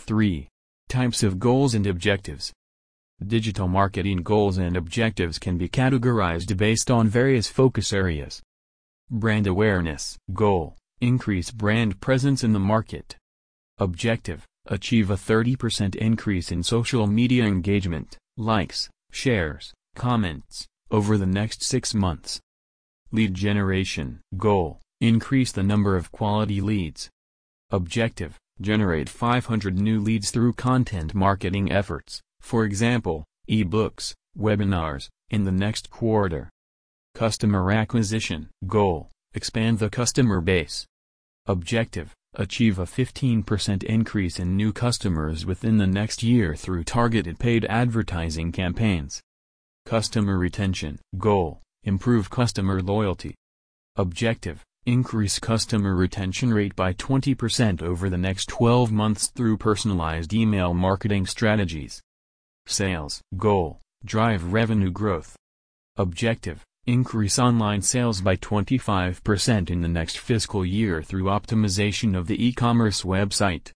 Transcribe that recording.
3. Types of goals and objectives. Digital marketing goals and objectives can be categorized based on various focus areas. Brand awareness goal: increase brand presence in the market. Objective: achieve a 30% increase in social media engagement, likes, shares, comments, over the next 6 months. Lead generation goal: increase the number of quality leads. Objective: generate 500 new leads through content marketing efforts, for example, ebooks, webinars, in the next quarter. Customer acquisition goal: expand the customer base. Objective: achieve a 15% increase in new customers within the next year through targeted paid advertising campaigns. Customer retention goal: improve customer loyalty. Objective: increase customer retention rate by 20% over the next 12 months through personalized email marketing strategies. Sales goal: drive revenue growth. Objective: increase online sales by 25% in the next fiscal year through optimization of the e-commerce website.